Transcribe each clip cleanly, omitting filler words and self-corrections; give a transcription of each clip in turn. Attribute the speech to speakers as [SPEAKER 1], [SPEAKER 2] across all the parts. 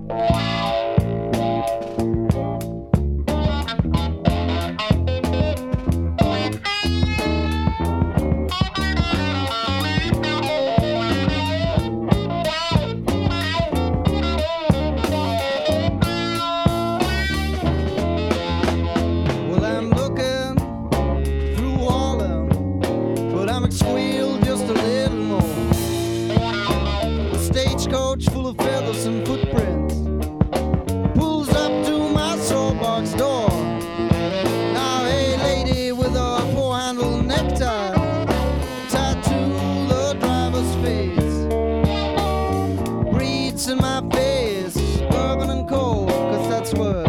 [SPEAKER 1] Stagecoach full of feathers and footprints pulls up to my soapbox door. Now, hey, lady with a four-handle necktie, tattoo the driver's face, breathes in my face, bourbon and cold, 'cause that's worse.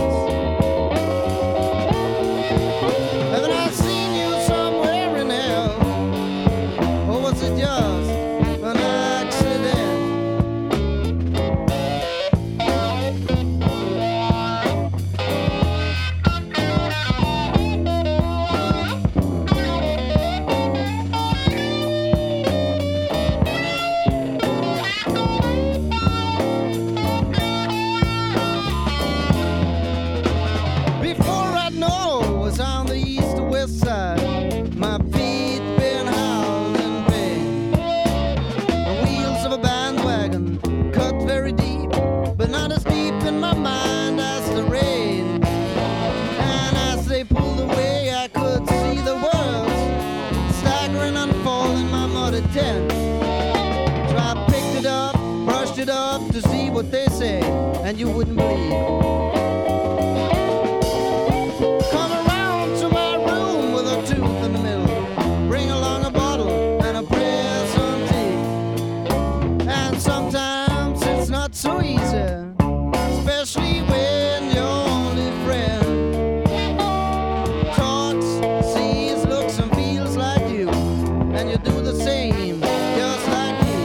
[SPEAKER 1] Haven't I seen you somewhere in hell? Or was it just an accident? On the east or west side, my feet been howled in pain. The wheels of a bandwagon cut very deep, but not as deep in my mind as the rain. And as they pulled away, I could see the world staggering and fall in my muddy tent. So I picked it up, brushed it up to see what they say, and you wouldn't believe. So easy, especially when your only friend talks, sees, looks and feels like you, and you do the same, just like me.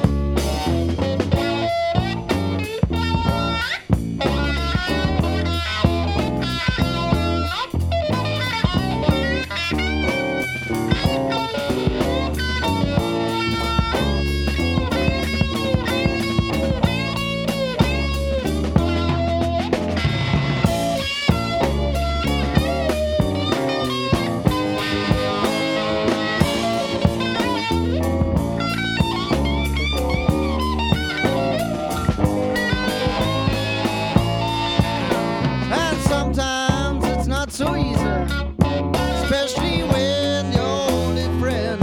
[SPEAKER 1] Sometimes it's not so easy, especially when your only friend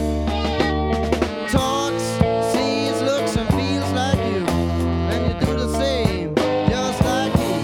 [SPEAKER 1] talks, sees, looks and feels like you, and you do the same, just like me.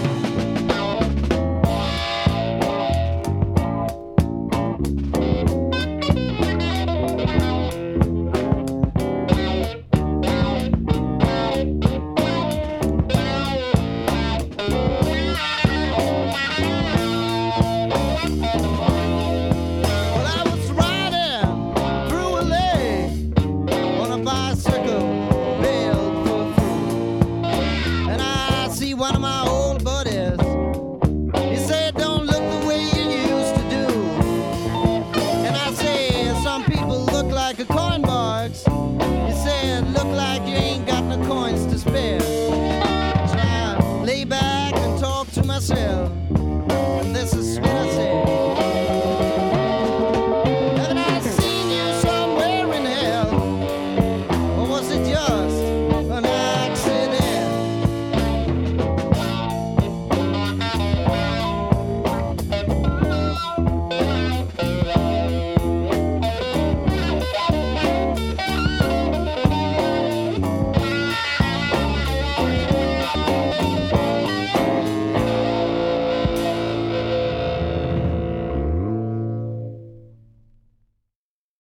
[SPEAKER 1] Bicycle, bailed for food, and I see one of my